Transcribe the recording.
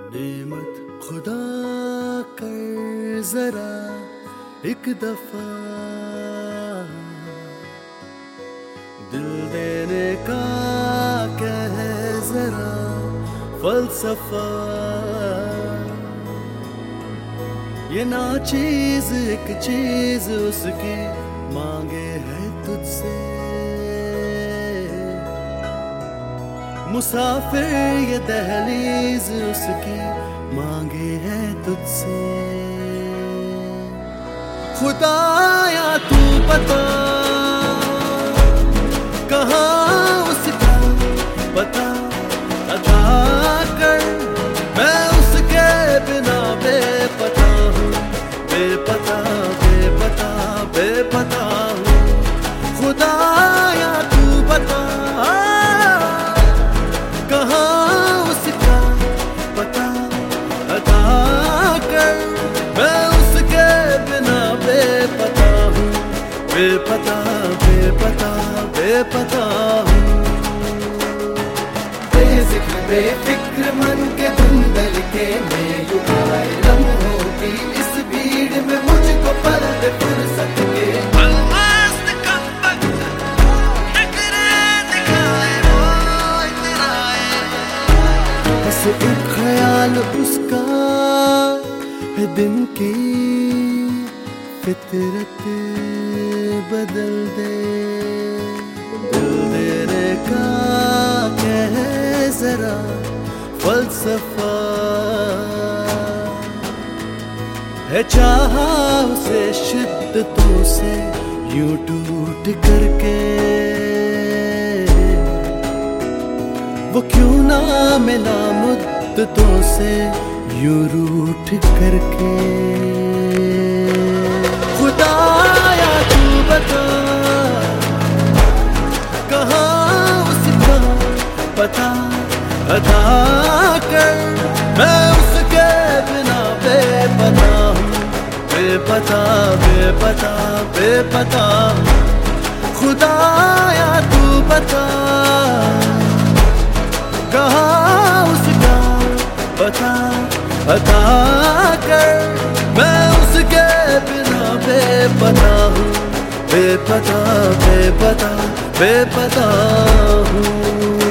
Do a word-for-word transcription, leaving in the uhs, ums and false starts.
नेमत खुदा कर जरा एक दफा, दिल देने का कह जरा फलसफा। ये ना चीज एक चीज उसकी मांगे है तुझसे, मुसाफिर ये दहलीज उसकी मांगे है तुझसे। खुदाया तू बता कहाँ उसका पता अता कर, मैं उसके बिना बेपता हूँ, बेपता बेपता बेपता हूँ। खुदाया तू बता कहाँ उसका पता अता कर, मैं उसके बिना बेपता हूँ, बेपता बेपता बेपता हूँ। बेज़िक्र बेफिक्र मन के धुंधल के मैं युगाए लम्हों की इस भीड़ में मुझको पल दे फुर्सत के। बस एक ख्याल उसका है दिन की फितरत बदल दे, दिल देने का कह जरा फलसफा। है चाहा उसे शिद्दतों से यूं टूट करके, वो क्यों ना मिला मुद्दतों से यूं रूठ करके। खुदाया तू बता कहाँ उसका पता अता कर, मैं उसके बिना बेपता हूँ, बेपता बेपता बेपता। खुदाया तू बता कहाँ उसका पता अता कर, मैं उसके बिना बेपता हूँ, बेपता बेपता बेपता हूँ।